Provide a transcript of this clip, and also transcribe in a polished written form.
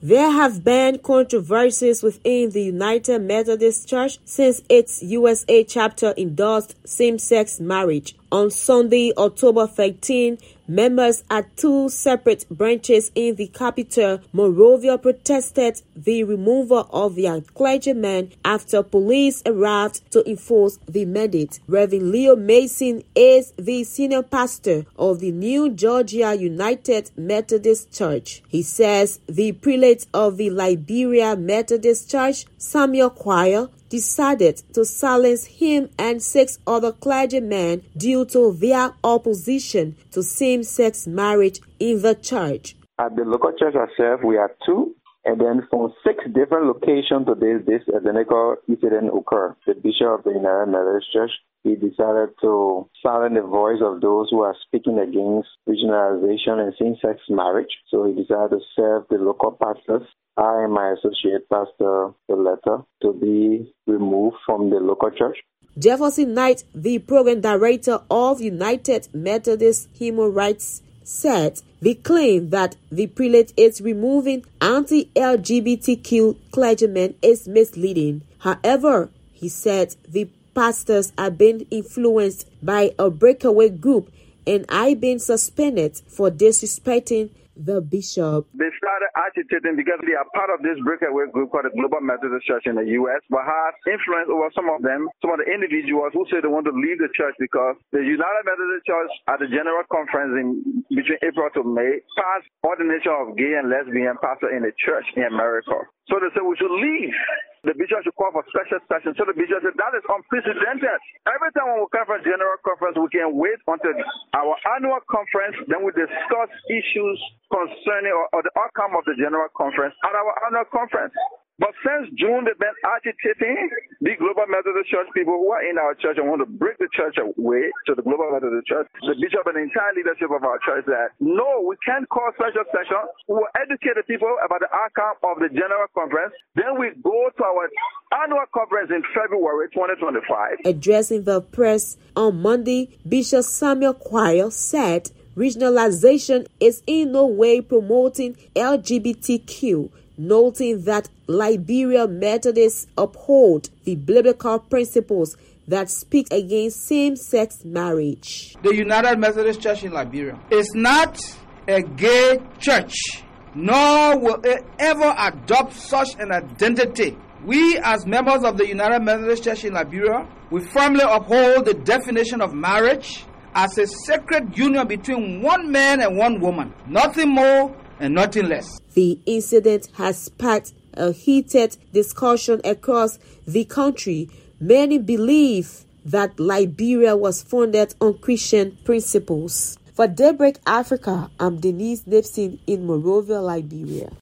There have been controversies within the United Methodist Church since its USA chapter endorsed same-sex marriage. On Sunday, October 13, members at two separate branches in the capital, Monrovia, protested the removal of their clergyman after police arrived to enforce the mandate. Reverend Leo Mason is the senior pastor of the New Georgia United Methodist Church. He says the prelate of the Liberia Methodist Church, Samuel Quire, decided to silence him and 6 other clergymen due to their opposition to same-sex marriage in the church. At the local church itself, we are 2, and then from 6 different locations today, this identical incident occurred. The bishop of the United Methodist Church, he decided to silence the voice of those who are speaking against regionalization and same-sex marriage. So he decided to serve the local pastors. I and my associate pastor, the letter to be removed from the local church. Jefferson Knight, the program director of United Methodist Human Rights, said the claim that the prelate is removing anti-LGBTQ clergymen is misleading. However, he said the pastors are being influenced by a breakaway group and are being suspended for disrespecting the bishop. They started agitating because they are part of this breakaway group called the Global Methodist Church in the U.S., but has influence over some of them, some of the individuals who say they want to leave the church because the United Methodist Church at the General Conference in between April to May passed ordination of gay and lesbian pastor in the church in America. So they said we should leave. The bishop should call for special session. So the bishop said that is unprecedented. Every time when we come from General Conference, we can wait until our annual conference, then we discuss issues concerning or the outcome of the General Conference at our annual conference. But since June, they've been agitating the Global Methodist Church people who are in our church and want to break the church away to the Global Methodist Church. The bishop and the entire leadership of our church said, no, we can't call special session. We will educate the people about the outcome of the General Conference. Then we go to our annual conference in February 2025. Addressing the press on Monday, Bishop Samuel Quire said regionalization is in no way promoting LGBTQ, noting that Liberia Methodists uphold the biblical principles that speak against same-sex marriage. The United Methodist Church in Liberia is not a gay church, nor will it ever adopt such an identity. We, as members of the United Methodist Church in Liberia, we firmly uphold the definition of marriage as a sacred union between one man and one woman, nothing more and nothing less. The incident has sparked a heated discussion across the country. Many believe that Liberia was founded on Christian principles. For Daybreak Africa, I'm Denise Nipson in Monrovia, Liberia.